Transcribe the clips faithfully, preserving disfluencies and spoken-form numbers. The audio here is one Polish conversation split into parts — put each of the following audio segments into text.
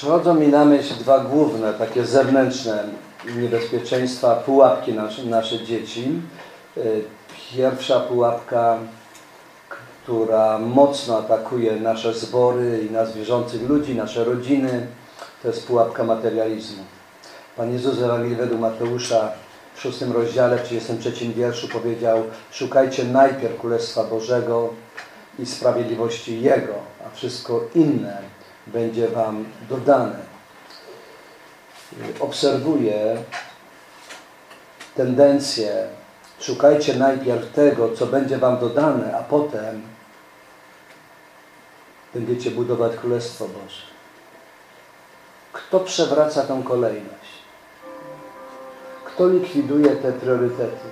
Przychodzą mi na myśl dwa główne, takie zewnętrzne niebezpieczeństwa, pułapki nasze, nasze dzieci. Pierwsza pułapka, która mocno atakuje nasze zbory i nas wierzących ludzi, nasze rodziny, to jest pułapka materializmu. Pan Jezus w Ewangelii według Mateusza w szóstym rozdziale, w trzydziestym trzecim wierszu powiedział: szukajcie najpierw Królestwa Bożego i sprawiedliwości Jego, a wszystko inne będzie wam dodane. Obserwuję tendencję: szukajcie najpierw tego, co będzie wam dodane, a potem będziecie budować Królestwo Boże. Kto przewraca tą kolejność? Kto likwiduje te priorytety?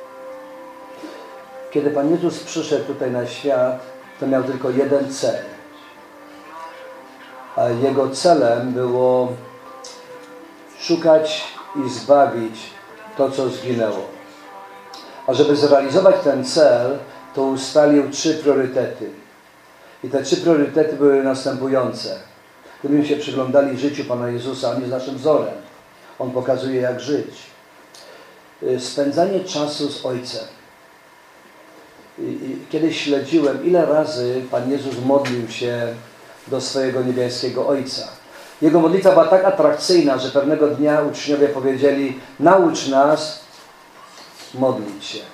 Kiedy Pan Jezus przyszedł tutaj na świat, to miał tylko jeden cel. A Jego celem było szukać i zbawić to, co zginęło. A żeby zrealizować ten cel, to ustalił trzy priorytety. I te trzy priorytety były następujące. Gdybyśmy się przyglądali życiu Pana Jezusa, On jest naszym wzorem. On pokazuje, jak żyć. Spędzanie czasu z Ojcem. I, i kiedyś śledziłem, ile razy Pan Jezus modlił się do swojego niebieskiego Ojca. Jego modlitwa była tak atrakcyjna, że pewnego dnia uczniowie powiedzieli: naucz nas modlić się.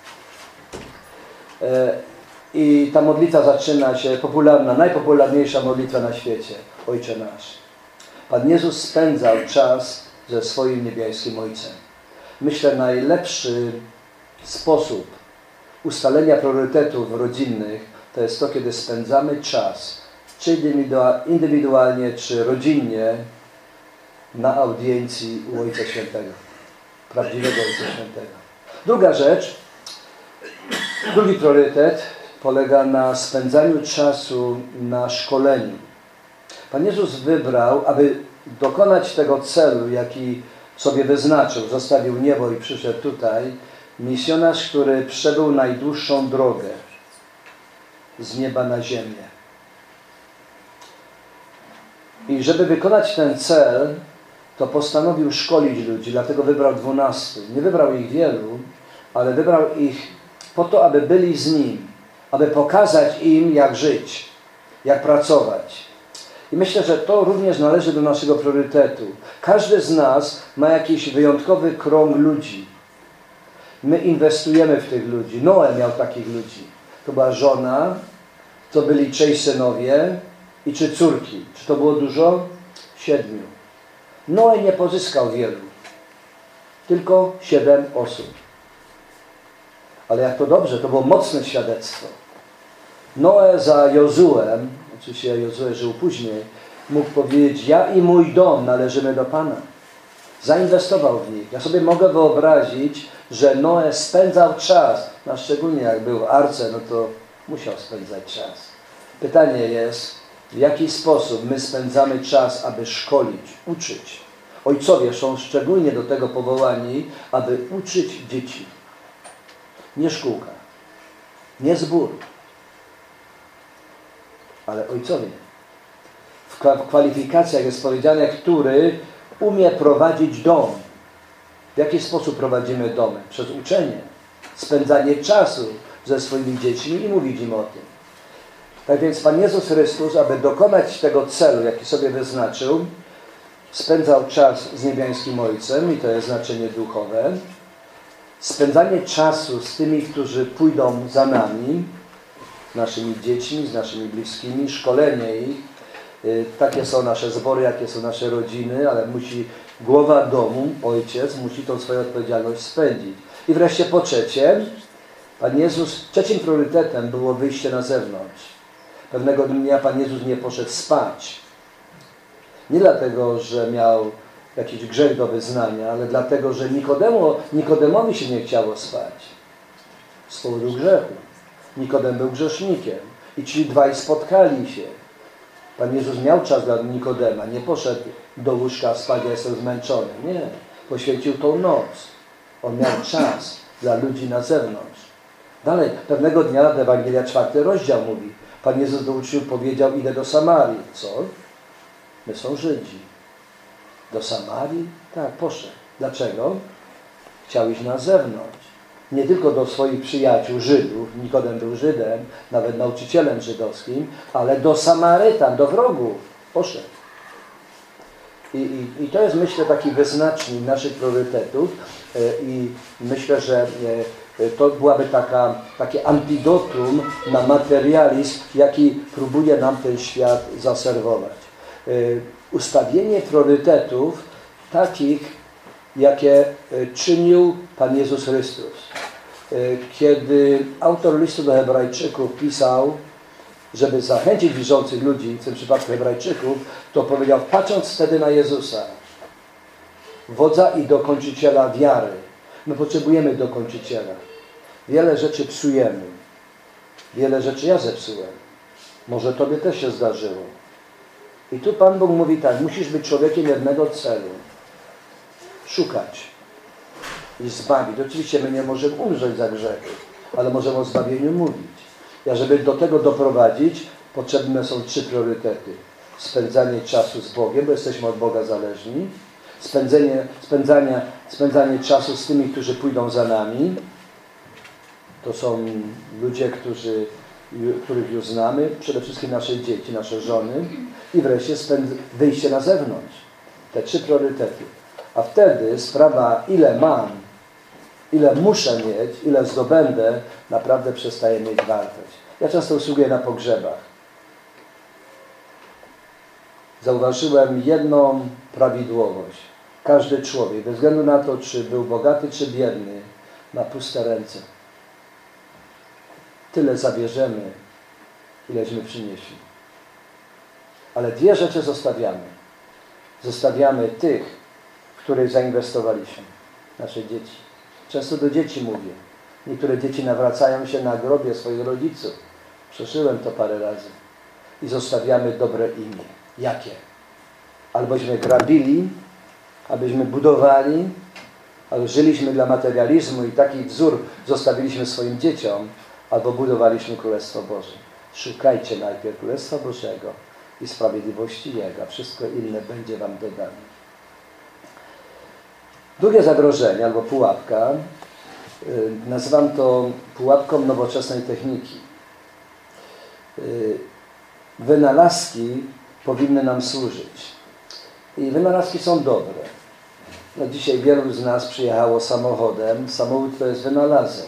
I ta modlitwa zaczyna się, popularna, najpopularniejsza modlitwa na świecie. Ojcze nasz. Pan Jezus spędzał czas ze swoim niebieskim Ojcem. Myślę, najlepszy sposób ustalenia priorytetów rodzinnych to jest to, kiedy spędzamy czas, czy indywidualnie, czy rodzinnie, na audiencji u Ojca Świętego. Prawdziwego Ojca Świętego. Druga rzecz, drugi priorytet polega na spędzaniu czasu na szkoleniu. Pan Jezus wybrał, aby dokonać tego celu, jaki sobie wyznaczył, zostawił niebo i przyszedł tutaj, misjonarz, który przebył najdłuższą drogę z nieba na ziemię. I żeby wykonać ten cel, to postanowił szkolić ludzi, dlatego wybrał dwunastu. Nie wybrał ich wielu, ale wybrał ich po to, aby byli z Nim, aby pokazać im, jak żyć, jak pracować. I myślę, że to również należy do naszego priorytetu. Każdy z nas ma jakiś wyjątkowy krąg ludzi. My inwestujemy w tych ludzi. Noe miał takich ludzi. To była żona, to byli trzej synowie i trzy córki. Czy to było dużo? Siedmiu. Noe nie pozyskał wielu. Tylko siedem osób. Ale jak to dobrze, to było mocne świadectwo. Noe za Jozułem, oczywiście Jozue żył później, mógł powiedzieć: ja i mój dom należymy do Pana. Zainwestował w nich. Ja sobie mogę wyobrazić, że Noe spędzał czas, no szczególnie jak był w arce, no to musiał spędzać czas. Pytanie jest, w jaki sposób my spędzamy czas, aby szkolić, uczyć. Ojcowie są szczególnie do tego powołani, aby uczyć dzieci. Nie szkółka, nie zbór, ale ojcowie. W kwalifikacjach jest powiedziane, który umie prowadzić dom. W jaki sposób prowadzimy domy? Przez uczenie, spędzanie czasu ze swoimi dziećmi i mówić im o tym. Tak więc Pan Jezus Chrystus, aby dokonać tego celu, jaki sobie wyznaczył, spędzał czas z niebiańskim Ojcem, i to jest znaczenie duchowe. Spędzanie czasu z tymi, którzy pójdą za nami, naszymi dziećmi, z naszymi bliskimi, szkolenie ich. Takie są nasze zbory, jakie są nasze rodziny, ale musi głowa domu, ojciec, musi tą swoją odpowiedzialność spędzić. I wreszcie po trzecie, Pan Jezus, trzecim priorytetem było wyjście na zewnątrz. Pewnego dnia Pan Jezus nie poszedł spać. Nie dlatego, że miał jakiś grzech do wyznania, ale dlatego, że Nikodemu, Nikodemowi się nie chciało spać. Z powodu grzechu. Nikodem był grzesznikiem. I ci dwaj spotkali się. Pan Jezus miał czas dla Nikodema. Nie poszedł do łóżka spać, ja jestem zmęczony. Nie. Poświęcił tą noc. On miał czas dla ludzi na zewnątrz. Dalej, pewnego dnia Ewangelia czwarty rozdział mówi. Pan Jezus do uczniów powiedział: idę do Samarii. Co? My są Żydzi. Do Samarii? Tak, poszedł. Dlaczego? Chciał iść na zewnątrz. Nie tylko do swoich przyjaciół Żydów, Nikodem był Żydem, nawet nauczycielem żydowskim, ale do Samarytan, do wrogów poszedł. I, i, i to jest, myślę, taki wyznacznik naszych priorytetów i myślę, że to byłaby taka, takie antidotum na materializm, jaki próbuje nam ten świat zaserwować. Ustawienie priorytetów takich, jakie czynił Pan Jezus Chrystus. Kiedy autor listu do Hebrajczyków pisał, żeby zachęcić wierzących ludzi, w tym przypadku Hebrajczyków, to powiedział, patrząc wtedy na Jezusa, wodza i dokończyciela wiary. My potrzebujemy dokończyciela. Wiele rzeczy psujemy. Wiele rzeczy ja zepsułem. Może tobie też się zdarzyło. I tu Pan Bóg mówi tak, musisz być człowiekiem jednego celu. Szukać i zbawić. Oczywiście my nie możemy umrzeć za grzechy, ale możemy o zbawieniu mówić. A żeby do tego doprowadzić, potrzebne są trzy priorytety. Spędzanie czasu z Bogiem, bo jesteśmy od Boga zależni. Spędzenie, spędzanie, spędzanie czasu z tymi, którzy pójdą za nami. To są ludzie, którzy, których już znamy. Przede wszystkim nasze dzieci, nasze żony. I wreszcie spęd, wyjście na zewnątrz. Te trzy priorytety. A wtedy sprawa, ile mam, ile muszę mieć, ile zdobędę, naprawdę przestaje mieć wartość. Ja często usługuję na pogrzebach. Zauważyłem jedną prawidłowość. Każdy człowiek, bez względu na to, czy był bogaty, czy biedny, ma puste ręce. Tyle zabierzemy, ileśmy przynieśli. Ale dwie rzeczy zostawiamy. Zostawiamy tych, w których zainwestowaliśmy. Nasze dzieci. Często do dzieci mówię. Niektóre dzieci nawracają się na grobie swoich rodziców. Przeżyłem to parę razy. I zostawiamy dobre imię. Jakie? Albośmy grabili, abyśmy budowali, albo żyliśmy dla materializmu i taki wzór zostawiliśmy swoim dzieciom, albo budowaliśmy Królestwo Boże. Szukajcie najpierw Królestwa Bożego i sprawiedliwości Jego, a wszystko inne będzie wam dodane. Drugie zagrożenie, albo pułapka, yy, nazywam to pułapką nowoczesnej techniki. Yy, wynalazki powinny nam służyć. I wynalazki są dobre. No, dzisiaj wielu z nas przyjechało samochodem. Samochód to jest wynalazek.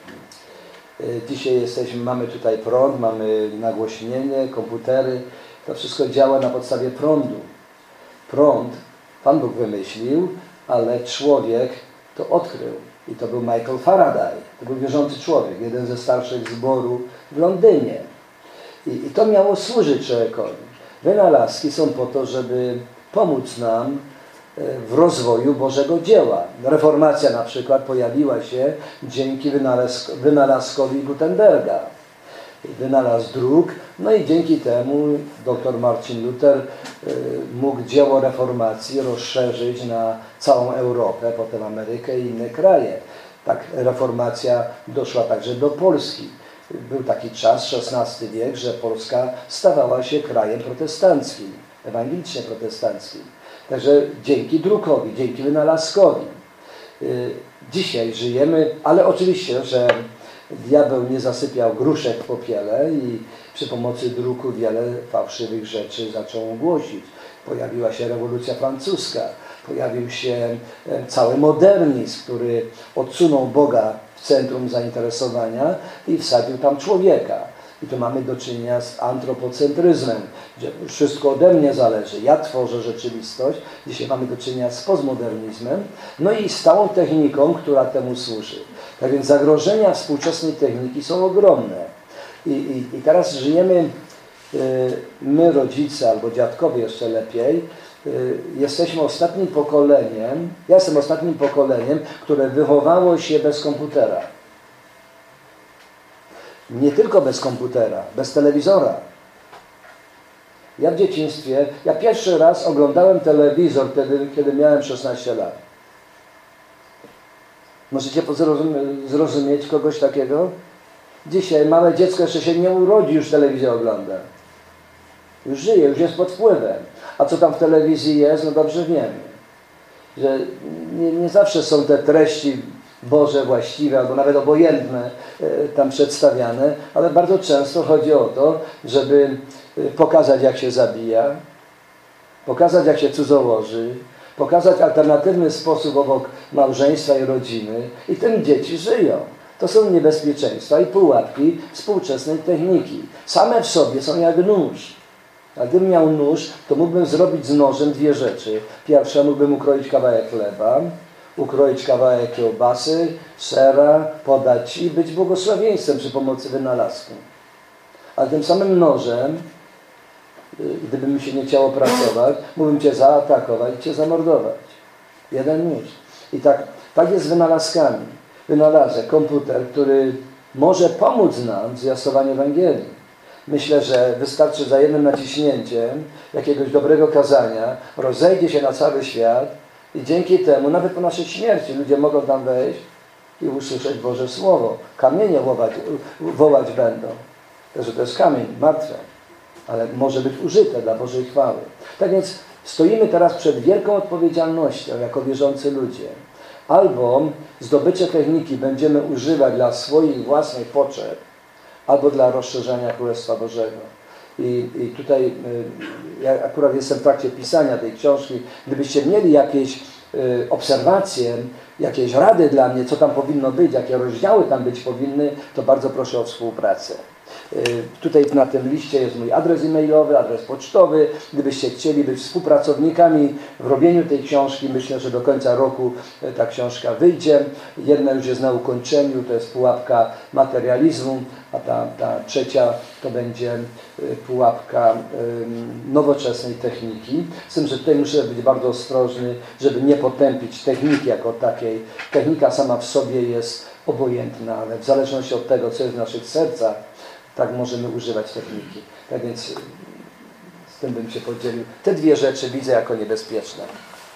Yy, dzisiaj jesteśmy, mamy tutaj prąd, mamy nagłośnienie, komputery. To wszystko działa na podstawie prądu. Prąd Pan Bóg wymyślił, ale człowiek to odkrył. I to był Michael Faraday. To był wierzący człowiek, jeden ze starszych zborów w Londynie. I, i to miało służyć człowiekowi. Wynalazki są po to, żeby pomóc nam w rozwoju Bożego dzieła. Reformacja na przykład pojawiła się dzięki wynalazk wynalazkowi Gutenberga. Wynalazł dróg, no i dzięki temu dr Marcin Luther y, mógł dzieło reformacji rozszerzyć na całą Europę, potem Amerykę i inne kraje. Tak reformacja doszła także do Polski. Był taki czas, szesnasty wiek, że Polska stawała się krajem protestanckim, ewangelicznie protestanckim. Także dzięki drukowi, dzięki wynalazkowi. Y, dzisiaj żyjemy, ale oczywiście, że diabeł nie zasypiał gruszek w popiele i przy pomocy druku wiele fałszywych rzeczy zaczął głosić. Pojawiła się rewolucja francuska, pojawił się cały modernizm, który odsunął Boga w centrum zainteresowania i wsadził tam człowieka. I tu mamy do czynienia z antropocentryzmem, gdzie wszystko ode mnie zależy, ja tworzę rzeczywistość. Dzisiaj mamy do czynienia z postmodernizmem, no i z całą techniką, która temu służy. Tak więc zagrożenia współczesnej techniki są ogromne. I, i, i teraz żyjemy, y, my rodzice, albo dziadkowie jeszcze lepiej, y, jesteśmy ostatnim pokoleniem, ja jestem ostatnim pokoleniem, które wychowało się bez komputera. Nie tylko bez komputera, bez telewizora. Ja w dzieciństwie, ja pierwszy raz oglądałem telewizor wtedy, kiedy miałem szesnaście lat. Możecie zrozumieć kogoś takiego? Dzisiaj małe dziecko jeszcze się nie urodzi, już telewizję ogląda. Już żyje, już jest pod wpływem. A co tam w telewizji jest, no dobrze wiemy. Że nie, nie zawsze są te treści Boże właściwe, albo nawet obojętne tam przedstawiane, ale bardzo często chodzi o to, żeby pokazać, jak się zabija, pokazać, jak się cudzołoży, pokazać alternatywny sposób obok małżeństwa i rodziny i tym dzieci żyją. To są niebezpieczeństwa i pułapki współczesnej techniki. Same w sobie są jak nóż. A gdybym miał nóż, to mógłbym zrobić z nożem dwie rzeczy. Pierwsza, mógłbym ukroić kawałek chleba, ukroić kawałek kiełbasy, sera, podać i być błogosławieństwem przy pomocy wynalazku. A tym samym nożem, gdyby mi się nie chciało pracować, mógłbym Cię zaatakować i Cię zamordować. Jeden nóż. I tak, tak jest z wynalazkami. Wynalazek, komputer, który może pomóc nam w zwiastowaniu Ewangelii. Myślę, że wystarczy za jednym naciśnięciem jakiegoś dobrego kazania, rozejdzie się na cały świat i dzięki temu, nawet po naszej śmierci, ludzie mogą tam wejść i usłyszeć Boże Słowo. Kamienie wołać, wołać będą. Że to jest kamień, martwe, ale może być użyte dla Bożej chwały. Tak więc stoimy teraz przed wielką odpowiedzialnością jako wierzący ludzie. Albo zdobycze techniki będziemy używać dla swoich własnych potrzeb, albo dla rozszerzania Królestwa Bożego. I, i tutaj y, ja akurat jestem w trakcie pisania tej książki. Gdybyście mieli jakieś y, obserwacje, jakieś rady dla mnie, co tam powinno być, jakie rozdziały tam być powinny, to bardzo proszę o współpracę. Tutaj na tym liście jest mój adres e-mailowy, adres pocztowy. Gdybyście chcieli być współpracownikami w robieniu tej książki, myślę, że do końca roku ta książka wyjdzie. Jedna już jest na ukończeniu, to jest pułapka materializmu, a ta, ta trzecia to będzie pułapka nowoczesnej techniki. Z tym, że tutaj muszę być bardzo ostrożny, żeby nie potępić techniki jako takiej. Technika sama w sobie jest obojętna, ale w zależności od tego, co jest w naszych sercach, tak możemy używać techniki. Tak więc z tym bym się podzielił. Te dwie rzeczy widzę jako niebezpieczne.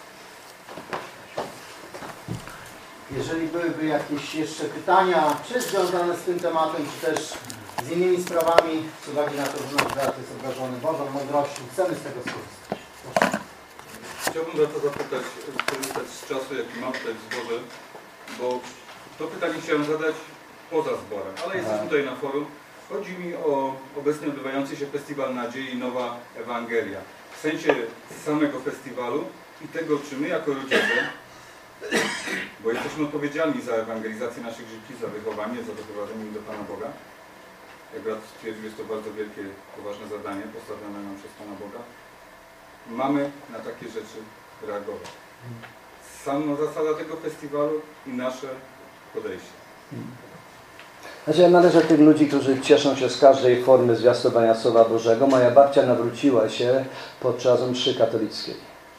Jeżeli byłyby jakieś jeszcze pytania, czy związane z tym tematem, czy też z innymi sprawami, z uwagi na to, że nasz brat jest obdarzony Bożą mądrością, chcemy z tego skorzystać. Proszę. Chciałbym brata zapytać, korzystać z czasu, jaki mam tutaj w zborze, bo to pytanie chciałem zadać poza zborem, ale jestem tutaj na forum. Chodzi mi o obecnie odbywający się Festiwal Nadziei Nowa Ewangelia. W sensie samego festiwalu i tego, czy my jako rodzice, bo jesteśmy odpowiedzialni za ewangelizację naszych dzieci, za wychowanie, za doprowadzenie ich do Pana Boga. Jak brat stwierdził, jest to bardzo wielkie, poważne zadanie postawione nam przez Pana Boga. Mamy na takie rzeczy reagować. Sama zasada tego festiwalu i nasze podejście. Znaczy, ja należę do tych ludzi, którzy cieszą się z każdej formy zwiastowania Słowa Bożego. Moja babcia nawróciła się podczas mszy katolickiej.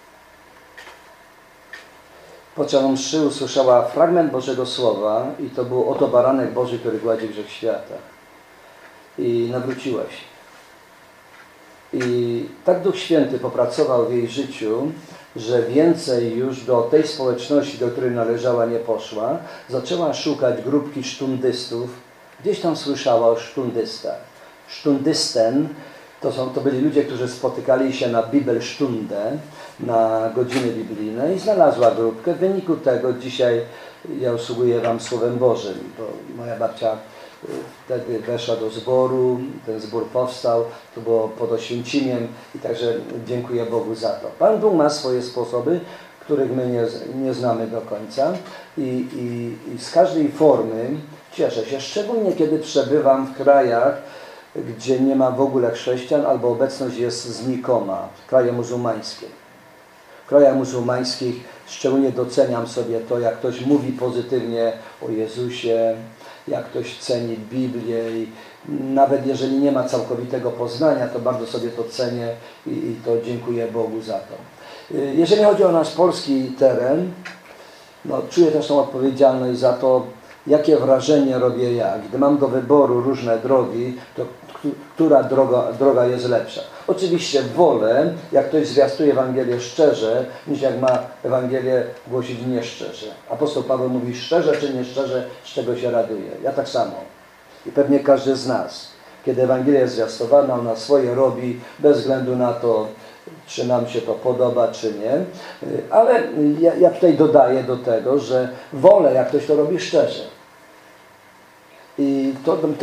Podczas mszy usłyszała fragment Bożego Słowa i to był oto baranek Boży, który gładzi grzech świata. I nawróciła się. I tak Duch Święty popracował w jej życiu, że więcej już do tej społeczności, do której należała, nie poszła. Zaczęła szukać grupki sztundystów. Gdzieś tam słyszała o sztundystach. Sztundysten to, są, to byli ludzie, którzy spotykali się na Bibelstunde, na godziny biblijne i znalazła grupkę. W wyniku tego dzisiaj ja usługuję Wam Słowem Bożym, bo moja babcia wtedy weszła do zboru, ten zbór powstał, to było pod Oświęcimiem i także dziękuję Bogu za to. Pan Bóg ma swoje sposoby, których my nie, nie znamy do końca i, i, i z każdej formy cieszę się, szczególnie kiedy przebywam w krajach, gdzie nie ma w ogóle chrześcijan albo obecność jest znikoma, kraje muzułmańskie. W krajach muzułmańskich szczególnie doceniam sobie to, jak ktoś mówi pozytywnie o Jezusie, jak ktoś ceni Biblię i nawet jeżeli nie ma całkowitego poznania, to bardzo sobie to cenię i, i to dziękuję Bogu za to. Jeżeli chodzi o nasz polski teren, no, czuję też tą odpowiedzialność za to, jakie wrażenie robię ja. Gdy mam do wyboru różne drogi, to która droga, droga jest lepsza. Oczywiście wolę, jak ktoś zwiastuje Ewangelię szczerze, niż jak ma Ewangelię głosić nieszczerze. Apostoł Paweł mówi szczerze czy nieszczerze, z czego się raduje. Ja tak samo. I pewnie każdy z nas. Kiedy Ewangelia jest zwiastowana, ona swoje robi, bez względu na to, czy nam się to podoba, czy nie. Ale ja, ja tutaj dodaję do tego, że wolę, jak ktoś to robi szczerze. I to, to